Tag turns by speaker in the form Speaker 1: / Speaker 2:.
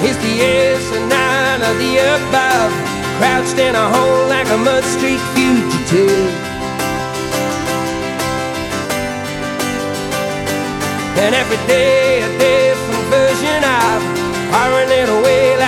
Speaker 1: It's the yes and nine of the above, crouched in a hole like a mud street fugitive. And every day a different version of, pouring it away